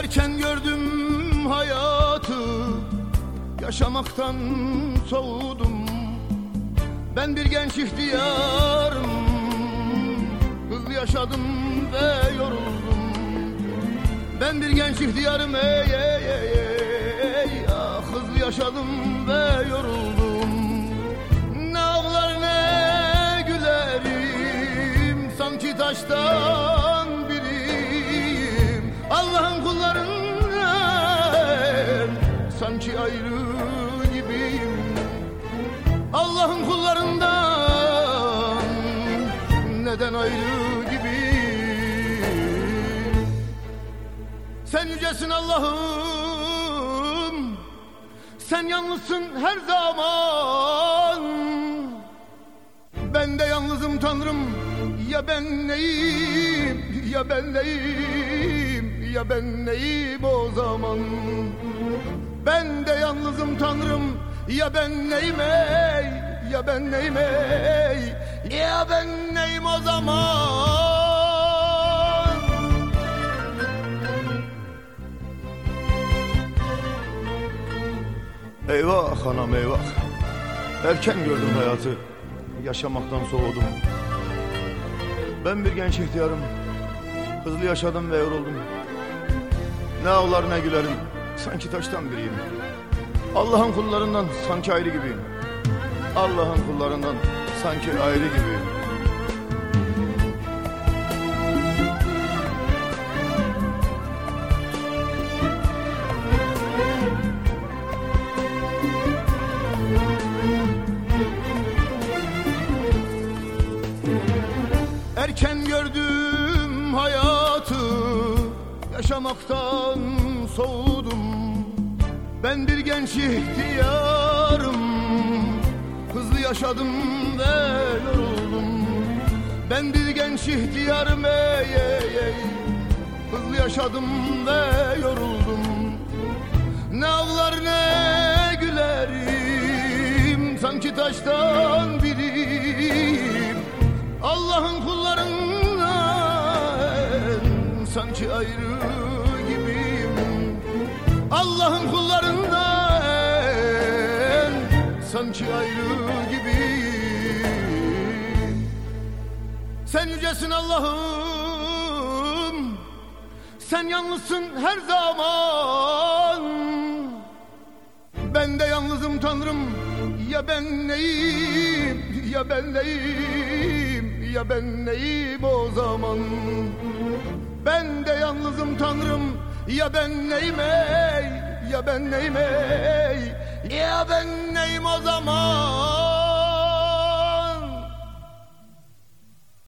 Erken gördüm hayatı, yaşamaktan soğudum. Ben bir genç ihtiyarım, hızlı yaşadım ve yoruldum. Ben bir genç ihtiyarım, ey ey ey ey, ah, hızlı yaşadım ve yoruldum. Ne ağlar ne gülerim, sanki taştan biriyim. Allah'ın kullarından sanki ayrı gibiyim. Allah'ın kullarından neden ayrı gibiyim? Sen yücesin Allah'ım, sen yalnızsın her zaman. Ben de yalnızım Tanrım, ya ben neyim, ya ben neyim, ya ben neyim o zaman? Ben de yalnızım Tanrım, ya ben neyim ey, ya ben neyim ey, ya ben neyim o zaman? Eyvah anam eyvah, erken gördüm hayatı, yaşamaktan soğudum. Ben bir genç ihtiyarım, hızlı yaşadım ve yoruldum. Ne ağlar ne gülerim, sanki taştan biriyim. Allah'ın kullarından sanki ayrı gibiyim. Allah'ın kullarından sanki ayrı gibiyim. Erken gördüm hayatı, yaşamaktan soğudum. Ben bir genç ihtiyarım, hızlı yaşadım ve yoruldum. Ben bir genç ihtiyarım, ey ey ey, hızlı yaşadım ve yoruldum. Ne ağlar ne gülerim, sanki taştan biriyim. Allah'ın kullarından sanki ayrı gibiyim. Allah'ın kullarından sanki ayrı gibiyim. Sen yücesin Allah'ım, sen yalnızsın her zaman. Ben de yalnızım Tanrım, ya ben neyim, ya ben neyim, ya ben neyim o zaman? Ben de yalnızım Tanrım, ya ben neyim ey, ya ben neyim ey, ya ben neyim o zaman?